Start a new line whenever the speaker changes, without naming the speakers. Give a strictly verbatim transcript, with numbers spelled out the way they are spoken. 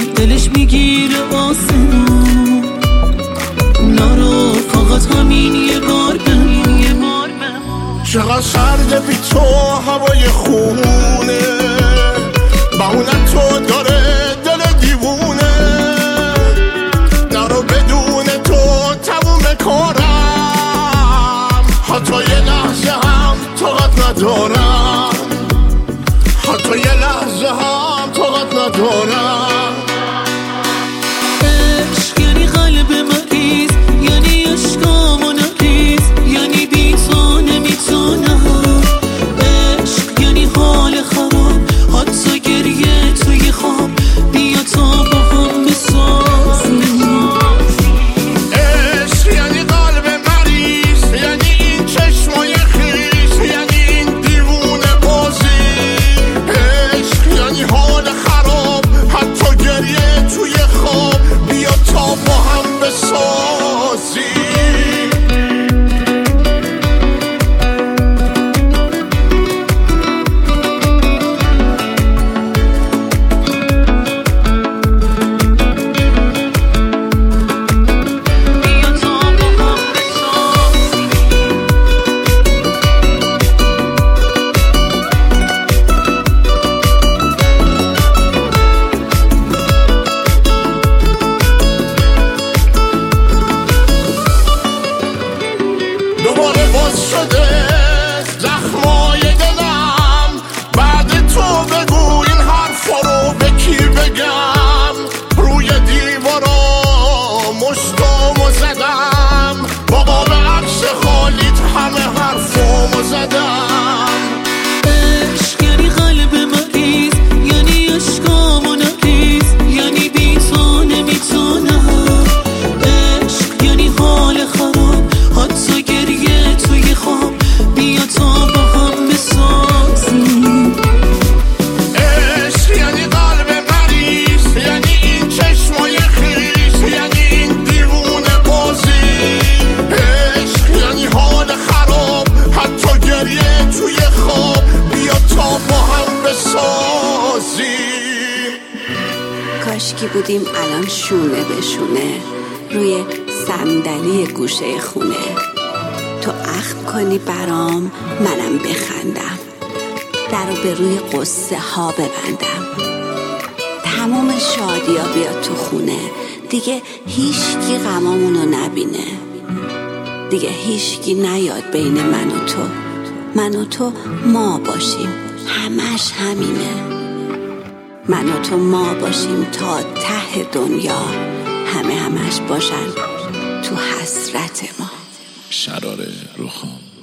دلش میگیره آسمون. نرو فقط همین یه بار بمون، یه بار بمون.
چقدر سرده بی تو هوای خونه، بهونه تو داره دل دیوونه. نرو بدون تو تموم کارم، حتی یه لحظه هم طاقت ندارم، حتی یه لحظه هم طاقت ندارم.
عشق یعنی قلب مریض، یعنی عشقامو نریز، یعنی بی تو نمیتونم. عشق یعنی حال خراب، حتی گریه توی خواب. بیا تا با هم بسازیم.
عشق یعنی قلب مریض، یعنی این چشمای خیس، یعنی این دیوونه بازی. عشق یعنی حال خراب، حتی گریه توی خواب. بیا تا با هم بسازیم. دوباره باز شده زخمای دلم، بعد تو بگو این حرفا رو به کی بگم. روی دیوارا مشتامو زدم، بابا به عکس خالیت همه حرفامو زدم.
عشق یعنی قلب مریض، یعنی عشقامو نریز، یعنی بی تو نمیتونم. عشق یعنی حال خراب، حتی گریه توی خواب. بیا تا با هم بسازیم.
عشق یعنی قلب مریض، یعنی این چشمای خیس، یعنی این دیوونه بازی. عشق یعنی حال خراب، حتی گریه توی خواب. بیا تا با هم بسازیم.
کاشکی بودیم الان شونه به شونه روی صندلی گوشه خونه. تو عقد کنی برام، منم بخندم، درو به روی قصه ها ببندم. تمام شادیا بیاد تو خونه، دیگه هیچکی غمامونو نبینه. دیگه هیچکی نیاد بین من و تو، من و تو ما باشیم، همش همینه. من و تو ما باشیم تا ته دنیا، همه همش باشن تو حسرت ما.
شرار روخام.